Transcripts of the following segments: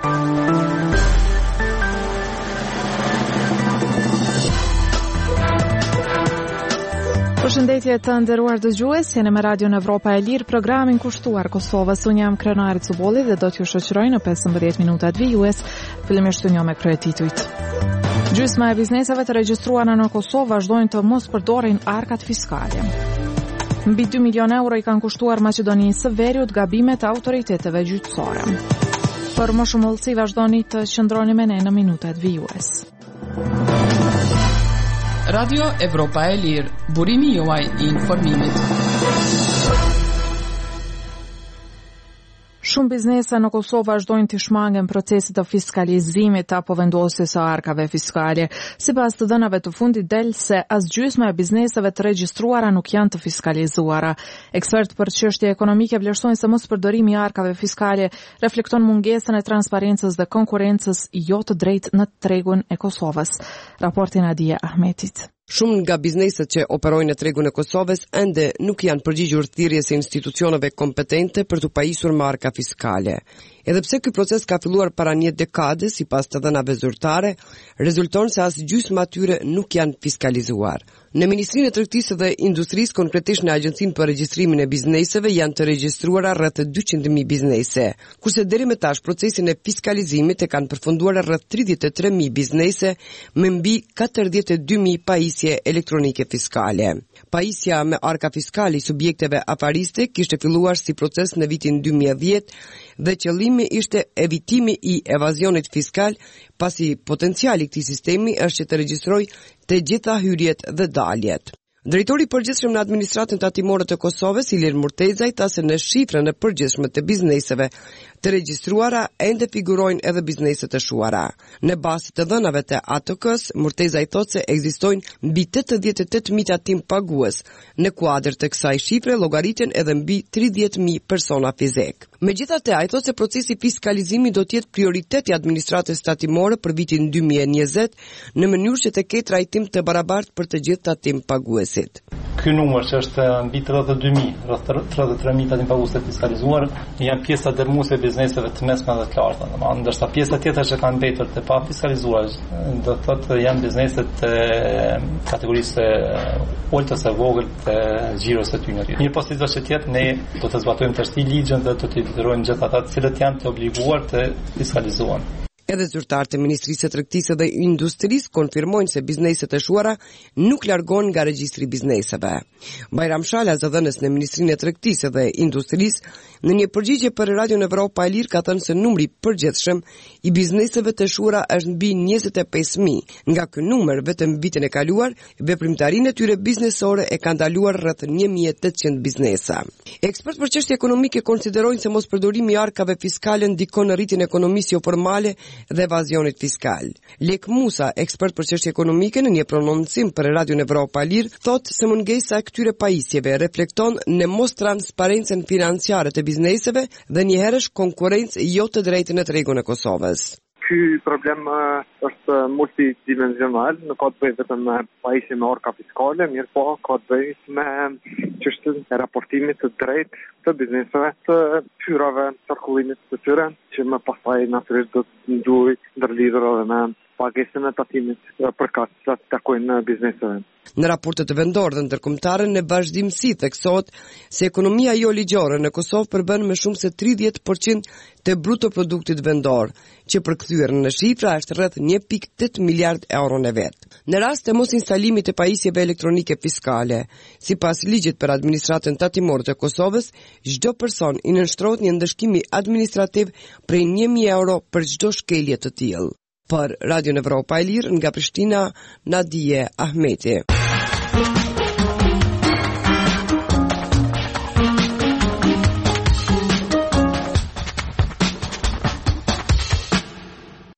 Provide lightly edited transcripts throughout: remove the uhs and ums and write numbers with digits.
Përshëndetje të nderuar dëgjues, jeni me Radio Evropa e Lirë, programin kushtuar Kosovës. Unë jam Krenari Cubolli dhe do t'ju shoqëroj në 15 minutat vijues. Fillimisht të njoh me kryetitujt. Gjysma e bizneseve të regjistruara në Kosovë vazhdojnë të mos përdorin arkat fiskale. Mbi 2 milion euro i kanë kushtuar Maqedonisë së Veriut gabimet e autoriteteve gjyqësore. Për më shumë hollësi vazhdoni të qëndroni me ne në minutat vijues. Radio Evropa e Lirë, burimi juaj i informimit. Shumë biznese në Kosovë vazhdojnë të shmangen procesit të fiskalizimit apo vendosjes së arkave fiskale. Sipas të dhënave të fundit del se as gjysma e bizneseve të regjistruara nuk janë të fiskalizuara. Ekspertë për çështje ekonomike vlerësojnë se mospërdorimi i arkave fiskale reflekton mungesën e transparencës dhe konkurrencës jo të drejtë në tregun e Kosovës. Raporti Nadia Ahmetit. Shumë nga bizneset që operojnë në tregun e Kosovës ende nuk janë përgjigjur thirrjes së institucioneve kompetente për të pajisur marka fiskale. Edhe pse ky proces ka filluar para një dekade, sipas të dhënave zyrtare, rezulton se as gjysma atyre nuk janë fiskalizuar. Në Ministrinë e Tregtisë dhe Industrisë, konkretisht në Agjencinë për Regjistrimin e Bizneseve, janë të regjistruara rreth 200.000 biznese, kurse deri më tash procesin e fiskalizimit e kanë përfunduar rreth 33.000 biznese me mbi 42.000 pajisje elektronike fiskale. Pajisja me arka fiskale i subjekteve afariste kishte filluar si proces në vitin 2010 dhe qëllimi ishte evitimi i evazionit fiskal, pasi potenciali i këtij sistemi është që të regjistrojë të gjitha hyrjet dhe daljet. Drejtori i përgjithshëm në administratën tatimore të Kosovës, Ilir Murtezaj, tha se në shifrën e përgjithshme të bizneseve të regjistruara ende figurojnë edhe bizneset e shuara. Në bazë të dhënave të ATK-s, Murtezaj thotë se ekzistojnë mbi 88.000 tatim pagues. Në kuadër të kësaj shifre llogaritën edhe mbi 30.000 persona fizik. Megjithatë, ai thotë se procesi fiskalizimi do të jetë prioritet i administratës tatimore për vitin 2020 në mënyrë që të ketë trajtim të barabartë për të gjithë tatim paguesit. Ky numër që është mbi 32.000, rreth 33.000 tatim pagues të fiskalizuar, janë pjesa dërmuese e bizneseve të mesme dhe të larta. Ndërsa pjesa tjetër që kanë mbetur të pa fiskalizuar, do të thotë janë bizneset të kategorisë ultës së vogël të xhiros së tyre. Një pozitiv që tjetër ne do të zbatojmë të ligjin dhe do të detyrohemi gjithë ata të cilët janë të obliguar të fiskalizohen. Edhe zyrtarët e Ministrisë së Tregtisë dhe Industrisë konfirmojnë se bizneset e shuara nuk largohen nga regjistri i bizneseve. Bajram Shala, zëdhënës në Ministrinë e Tregtisë dhe Industrisë, në një përgjigje për Radio Evropa e Lirë ka thënë se numri përgjithshëm i bizneseve të shuara është mbi 25.000. Nga ky numër, vetëm vitin e kaluar, veprimtarinë e tyre biznesore e ka ndaluar rreth 1.800 biznesa. Ekspertë për çështje ekonomike konsiderojnë se mospërdorimi i arkave fiskale ndikon në rritjen e ekonomisë jo formale dhe evazionit fiskal. Lek Musa, ekspert për çështje ekonomike, në një prononcim për Radio Evropa e Lirë, thotë se mungesa e këtyre pajisjeve reflekton në mos transparencën financiare të bizneseve dhe njëherësh konkurrencë jo të drejtë në tregun e Kosovës. Ky problem është multidimensional, nuk ka të bëjë vetëm me pajisje me orka fiskale, mirë po ka të bëjë me çështën e raportimit të drejtë të bizneseve, të hyrave, qarkullimit të tyre, që më pastaj natyrisht do të ndërlidhur edhe me pagesën e tatimit për katë të takojnë bizneseve. Në raportet të vendore dhe ndërkombëtare në vazhdimsi theksohet se ekonomia jo ligjore në Kosovë përbën më shumë se 30% të bruto produktit vendor, që përkthyer në shifra është rreth 1.8 miliard euro në vet. Në rast të mos instalimit të pajisjeve elektronike fiskale, sipas ligjit për administratën tatimore të Kosovës, çdo person i nënshtrohet një ndëshkimi administrativ prej 1.000 euro për çdo shkelje të tillë. Për Radio Evropa e Lirë nga Prishtina, Nadia Ahmeti.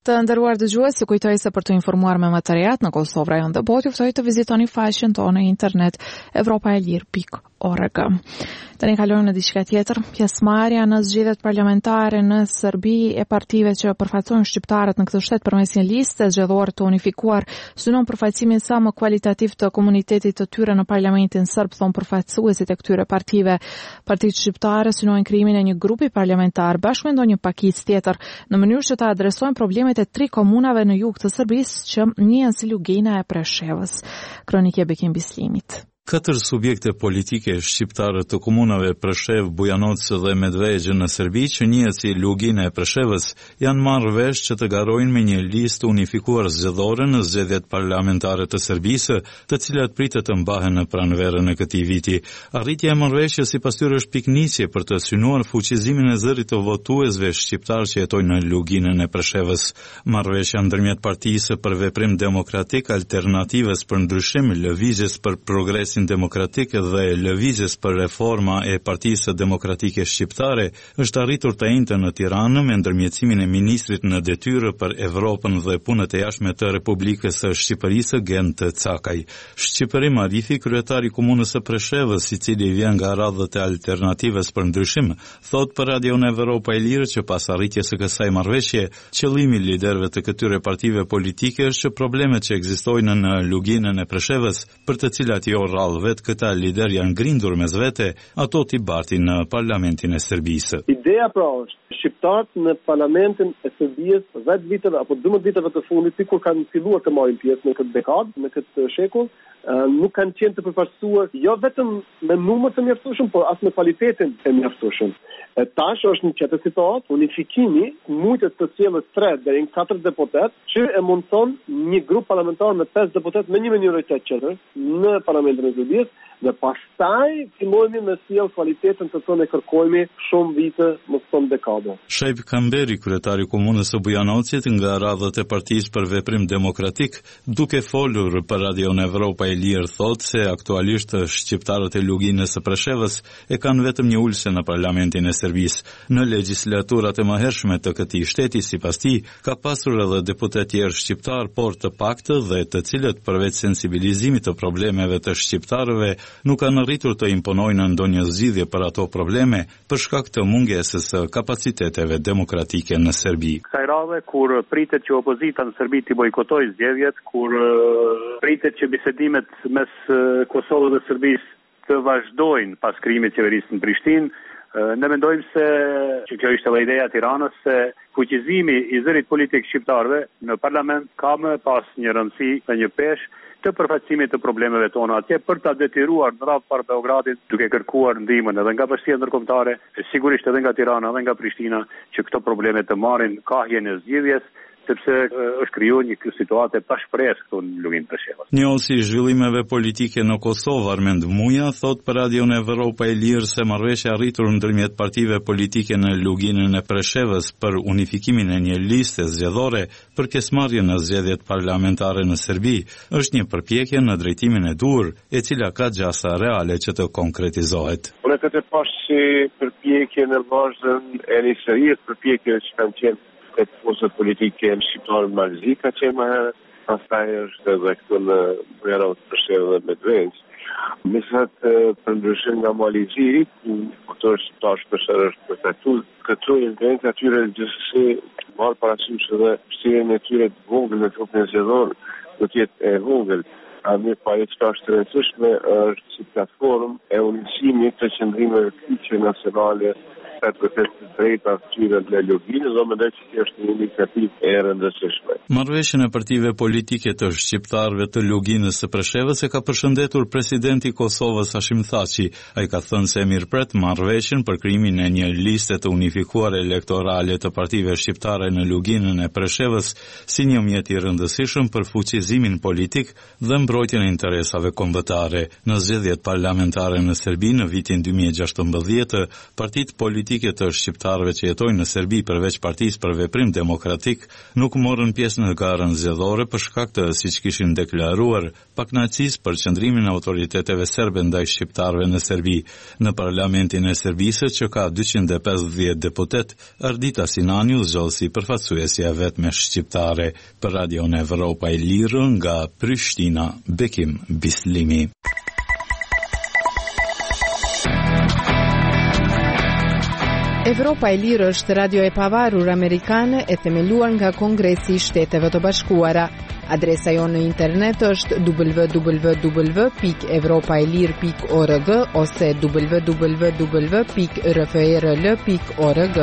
Të nderuar dëgjues, ju kujtoj se për të informuar me më të rehat në Kosovë Rajon Debot, ju ftoj të vizitoni faqen tonë në internet evropaelir.org. Tani kalojmë në diçka tjetër. Pjesëmarrja në zgjedhjet parlamentare në Serbi e partive që përfaqësojnë shqiptarët në këtë shtet përmes një liste zgjedhore të unifikuar synon përfaqësimin sa më kualitativ të komunitetit të tyre në parlamentin serb, thon përfaqësuesit e këtyre partive. Partitë shqiptare synojnë krijimin e një grupi parlamentar bashkë me ndonjë pakicë tjetër në mënyrë që të adresojnë problemet e 3 komunave në jug të Serbisë që njihen si Lugina e Preshevës. Kronikë e Bekim Bislimit. 4 subjekte politike shqiptare të komunave Preshev, Bujanoc dhe Medvegje në Serbi, që njihet si Lugina e Preshevës, janë marrë vesh që të garojnë me një listë unifikuar zgjedhore në zgjedhjet parlamentare të Serbisë, të cilat pritet të mbahen në pranverën e këtij viti. Arritja e marrëveshjes sipas tyre është piknisje për të synuar fuqizimin e zërit të votuesve shqiptar që jetojnë në Luginën e Preshevës. Marrëveshja ndërmjet Partisë për Veprim Demokratik, Alternativës për Ndryshim, Lëvizjes për Progres Demokratike dhe Lëvizjes për Reforma e Partisë Demokratike Shqiptare është arritur të njëjtën në Tiranë me ndërmjetësimin e ministrit në detyrë për Evropën dhe punët e jashtme të Republikës së Shqipërisë, Gent Cakaj. Shqipërim Arifi, kryetari i komunës së Preshevës, i cili vjen nga radhët e Alternativës për Ndryshim, thot për Radion Evropa e Lirë që pas arritjes së kësaj marrëveshje, qëllimi i liderëve të këtyre partive politike është që problemet që ekzistojnë në Luginën e Preshevës, për të cilat jo vetë këta lider janë grindur mes vete, ato t'i bartin në parlamentin e Serbisë. Ideja pra është shqiptarët në parlamentin e Serbisë 10 viteve apo 12 viteve të fundit, sikur kanë filluar të marrin pjesë në këtë dekadë, në këtë shekull, nuk kanë qenë të përfaqësuar jo vetëm me numër të mjaftueshëm, por as me cilëtetin e mjaftueshëm. Tash është në çetë situatë unifikimi mund të sjellë 3 deri në 4 deputet që e mundson një grup parlamentar me 5 deputet me një minoritet qendror në parlamentin e Serbisë dhe pastaj fillojmë me sjell cilëtetin të tonë kërkojmë shumë vite, mos thon dekada. Shajb Kamberi, kryetari i komunës së Bujanocit nga radhët e Partisë për Veprim Demokratik, duke folur për Radion Evropa e Lirë, thot se aktualisht shqiptarët e Luginës së Preshevës e kanë vetëm një ulse në parlamentin e Serbisë. Në legjislaturat e mëhershme të këtij shteti, sipas tij, ka pasur edhe deputet tjerë shqiptar, por të paktë dhe të cilët përveç sensibilizimit të problemeve të shqiptarëve nuk kanë arritur të imponojnë ndonjë zgjidhje për ato probleme për shkak të mungesës së kapaciteteve demokratike në Serbi. Kësaj radhe kur pritet që opozita në Serbi të bojkotojë zgjedhjet, kur pritet që bisedimet mes Kosovës dhe Serbisë të vazhdojnë pas krijimit të qeverisë në Prishtinë, ne mendojmë se që kjo ishte edhe ideja e Tiranës, se fuqizimi i zërit politik shqiptarëve në parlament ka më pas një rëndësi dhe një peshë të përfaqësimit të problemeve tona atje për ta detyruar në radhë par Beogradit duke kërkuar ndihmën edhe nga bashkia ndërkombëtare, sigurisht edhe nga Tirana edhe nga Prishtina që këto probleme të marrin kahjen e zgjidhjes, sepse është krijuar një situatë pa shpresë këtu në Luginë Preshevës. Njësi i zhvillimeve politike në Kosovë, Armend Muja, thot për Radion Evropa e Lirë se marrëveshja arritur ndërmjet partive politike në Luginën e Preshevës për unifikimin e një liste zgjedhore për pjesëmarrje në zgjedhjet parlamentare në Serbi është një përpjekje në drejtimin e dur, e cila ka gjasa reale që të konkretizohet. Unë këtë pash si përpjekje në bazën e një serie përpjekje që kanë qenë këtë forësët politike në shqiptarë në Malzi, ka qenë më herë, pastaj është edhe këtu në Bujanoc, Preshevë dhe Medvegje. Mesat për ndryshim nga Malzi, autorë shqiptarë shpesher është përtatuar, këtu inventë atyre gjithsesi marrë parasysh edhe vështirjen e tyre të vogël në trupin zgjedhor, do të jetë e vogël. A mirë pa e qëka është të rëndësishme është si platformë e unisimit të qëndrimeve kyçe nacionale për të drejta tyre në Luginë, do mendoj që kjo është një iniciativë e rëndësishme. Marrëveshjen e partive politike të shqiptarëve të Luginës së Preshevës e ka përshëndetur presidenti i Kosovës Hashim Thaçi. Ai ka thënë se mirëpret marrëveshjen për krijimin e një liste të unifikuar elektorale të partive shqiptare në Luginën e Preshevës si një mjet i rëndësishëm për fuqizimin politik dhe mbrojtjen e interesave kombëtare. Në zgjedhjet parlamentare në Serbi në vitin 2016, partitë politike politike të shqiptarëve që jetojnë në Serbi përveç Partisë për Veprim Demokratik nuk morën pjesë në garën zgjedhore për shkak të, siç kishin deklaruar, pakënaqësisë për qëndrimin e autoriteteve serbe ndaj shqiptarëve në Serbi. Në parlamentin e Serbisë, që ka 250 deputet, Ardita Sinaniu zgjodh si përfaqësuesja vetme shqiptare. Për Radion Evropa e Lirë nga Prishtina, Bekim Bislimi. Evropa e Lirë është radio e pavarur amerikane e themeluar nga Kongresi i Shteteve të Bashkuara. Adresa jonë në internet është www.evropaelir.org ose www.rfrl.org.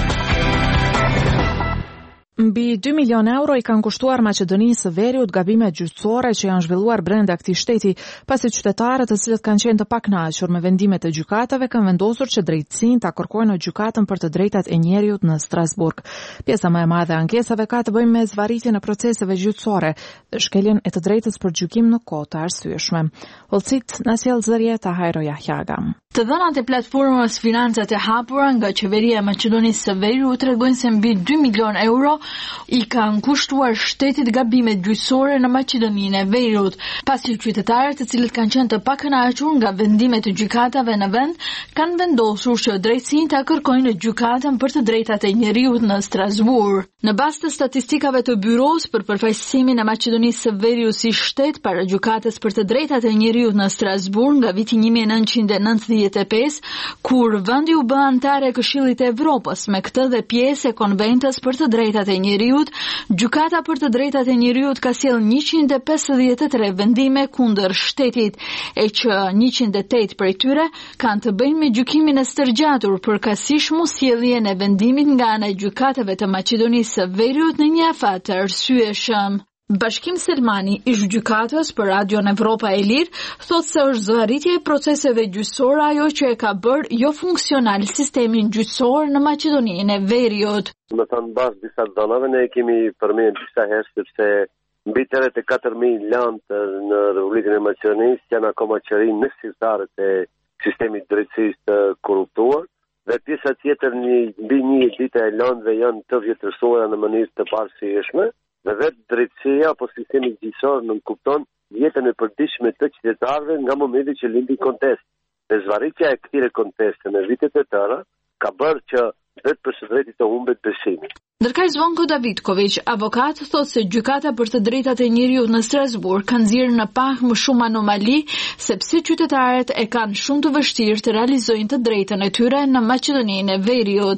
Mbi 2 milion euro i kanë kushtuar Maqedonisë së Veriut gabimet gjyqësore që janë zhvilluar brenda këtij shteti, pasi qytetarët të cilët kanë qenë të pakënaqur me vendimet e gjykatave kanë vendosur që drejtësinë ta kërkojnë në gjykatën për të drejtat e njeriut në Strasburg. Pjesa më e madhe e ankesave ka të bëjë me zvarritjen e proceseve gjyqësore dhe shkeljen e të drejtës për gjykim në kohë të arsyeshme. Hollcit na sjell zërie ta Hajro Jahjaga. Të dhënat e platformës Financat e Hapura nga qeveria e Maqedonisë së Veriut tregojnë se mbi 2 milion euro i kanë kushtuar shtetit gabimet gjyqësore në Maqedoninë e Veriut, pasi qytetarët të cilët kanë qenë të pakënaqur nga vendimet e gjykatave në vend kanë vendosur që drejtësinë ta kërkojnë në gjykatën për të drejtat e njeriut në Strasburg. Në bazë të statistikave të Byros për përfaqësimin e Maqedonisë së Veriut si shtet para gjykatës për të drejtat e njeriut në Strasburg nga viti 1995, kur vendi u bë antar e Këshillit të Evropës, me këtë dhe pjesë e Konventës për të drejtat e njeriut, gjykata për të drejtat e njeriut ka sjell 153 vendime kundër shtetit, e që 108 prej tyre kanë të bëjnë me gjykimin e stërgjatur për kasish mosjelljen e vendimit nga ana e gjykatave të Maqedonisë së Veriut në një afat të arsyeshëm. Bashkim Selmani, ish gjykatës për Radion Evropa e Lirë, thotë se është zvarritje e proceseve gjyqësore ajo që e ka bërë jo funksional sistemin gjyqësor në Maqedoninë e Veriut. Më thënë bazë disa donave, ne kemi përmendur disa herë sepse mbi 34.000 lantë në Republikën e Maqedonisë janë akoma qërim në zyrtarët e sistemit drejtësisë të korruptuar, dhe pjesa tjetër mbi një ditë e landëve janë të vjetërsuara në mënyrë të parsishme. Dhe vetë drejtësia apo sistemi gjyqësor nuk kupton jetën e përditshme të qytetarëve nga momenti që lindi kontesti. Dhe zvarritja e këtyre konteste në vitet e tëra ka bërë që vetë për së drejti të humbet besimi. Ndërkaq Zvonko Davidković, avokat, thotë se gjykata për të drejtat e njeriut në Strasburg kanë nxjerrë në pak më shumë anomali, sepse qytetarët e kanë shumë të vështirë të realizojnë të drejtën e tyre në Maqedoninë e Veriut.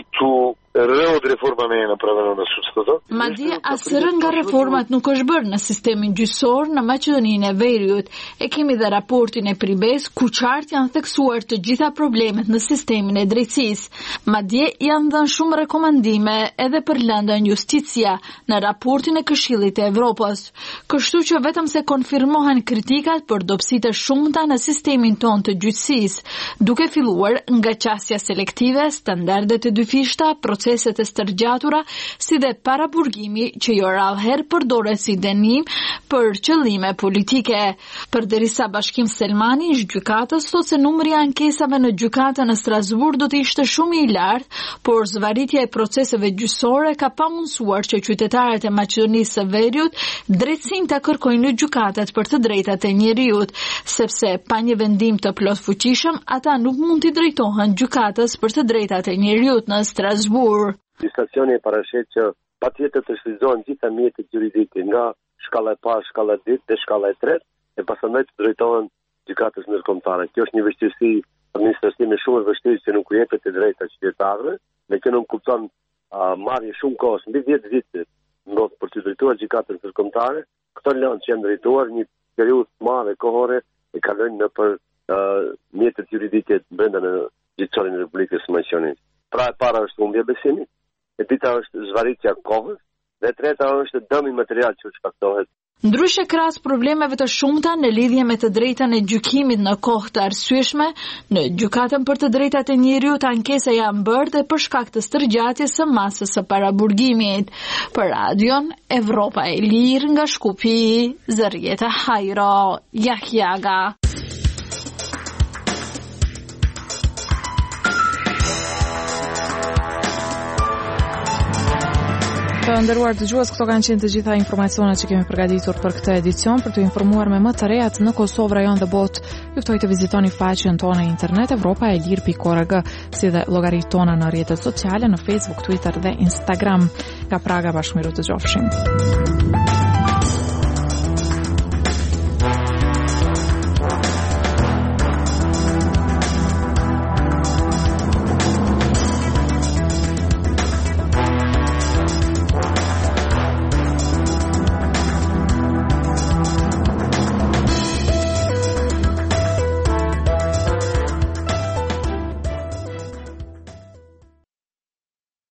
Madje asnjë nga reformat nuk është bërë në sistemin gjyqësor në Maqedoninë e Veriut. E kemi dhe raportin e Pribes ku qartë janë theksuar të gjitha problemet në sistemin e drejtësisë. Madje janë dhënë shumë rekomandime edhe për lëndën justicia në raportin e Këshillit të Evropës. Kështu që vetëm se konfirmohen kritikat për dobësitë e shumta në sistemin tonë të gjyqësisë, duke filluar nga qasja selektive, standardet e dyfishta, proceset e stërgjatura, si dhe paraburgimi që jo rallëherë përdoret si dënim për qëllime politike. Përderisa Bashkim Selmani, ish gjykatës, thotë se numri i ankesave në gjykatën në Strasburg do të ishte shumë i lartë, por zvarritja e proceseve gjyqësore ka pamundsuar që qytetarët e Maqedonisë së Veriut drejtësinë ta kërkojnë në gjykatat për të drejtat e njeriut, sepse pa një vendim të plotfuqishëm, ata nuk mund t'i drejtohen gjykatës për të drejtat e njeriut në Strasburg. Legislacioni e parashet që patjetër të shfrytëzohen gjitha mjetet juridike nga shkalla e parë, shkalla e dytë dhe shkalla e tretë, e pastaj të drejtohen gjykatës ndërkombëtare. Kjo është një vështirësi administrative shumë e vështirë që nuk u jepet të drejta qytetarëve, dhe që nuk kupton marrje shumë kohës, mbi 10 vite ndodh për të drejtuar gjykatën ndërkombëtare. Këto lanë që janë drejtuar një periudhë të madhe kohore e kalojnë nëpër mjetet juridike brenda në gjyqësorin e Republikës së Maqedonisë. Pra e para është humbja besimit, e dyta është zvarritja kohës, dhe e treta është dëmi material që shkaktohet. Ndryshe krahas problemeve të shumta në lidhje me të drejtën e gjykimit në kohë të arsyeshme, në gjykatën për të drejtat e njeriut ankesa janë bërë dhe për shkak të stërgjatjes së masës së paraburgimit. Për Radion Evropa e Lirë nga Shkupi, Zërjeta Hajro Jahjaga. Të nderuar dëgjues, këto kanë qenë të gjitha informacionet që kemi përgatitur për këtë edicion. Për të informuar me më të rejat në Kosovë, rajon dhe botë, ju ftoj të vizitoni faqen tonë internet evropaelir.org, si dhe llogaritë tona në rrjetet sociale në Facebook, Twitter dhe Instagram. Nga Praga, bashkëmiru të gjofshim.